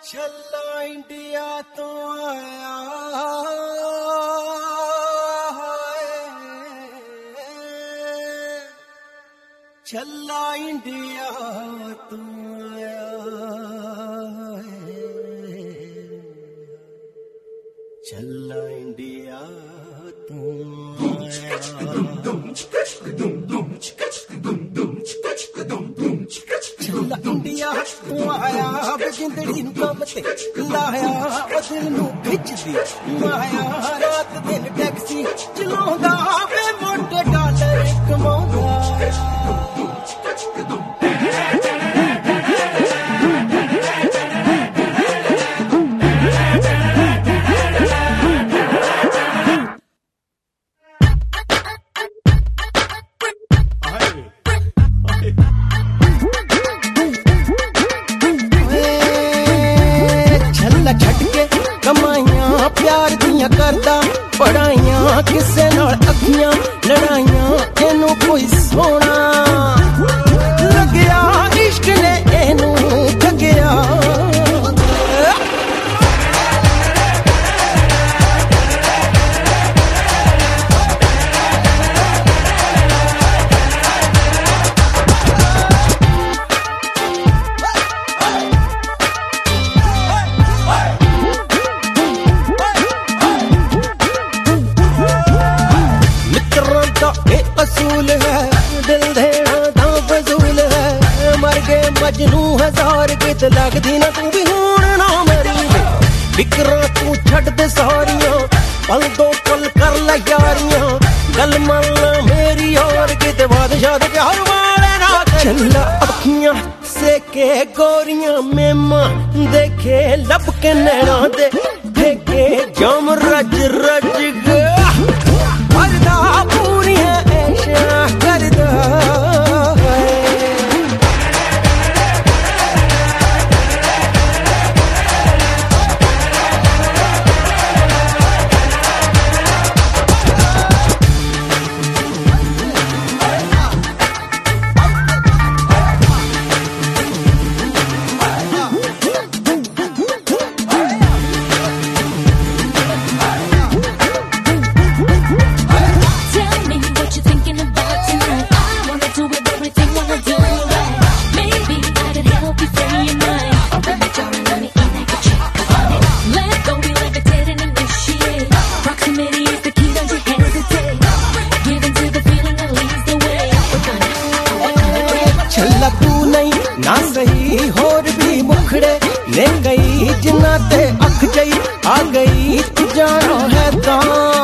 चला इंडिया तो आया चला इंडिया तो आया चला इंडिया तो चला इंडिया तू आया जिंदड़ी कम ते लाया दिल नू खिचदी माया रात दिन टैक्सी चलाउंदा वे मोटे डॉलर कमाउंदा प्यार दियां करदा पढ़ाइयां किसे नाल अखियां लड़ाइयां एनू कोई सोना लग्या इश्क ने एनू ठगया असूल है दिल देना दा फजूल है मर गए मजनू हजार कित लगदी ना तू भी हुण ना मरी फिक्रां तू छड्ड दे सारियां पल दो पल कर लै यारियां गल मन मेरी और कित बादशाह दे प्यार वाले ना चला अखियां से के गोरियां मेमा देखे लब के नैना दे देखे जम रज रज करदा पूरी करदा ना सही होर भी मुखड़े ले गई जिन्ना ते अख जई आ गई तू जानो है तां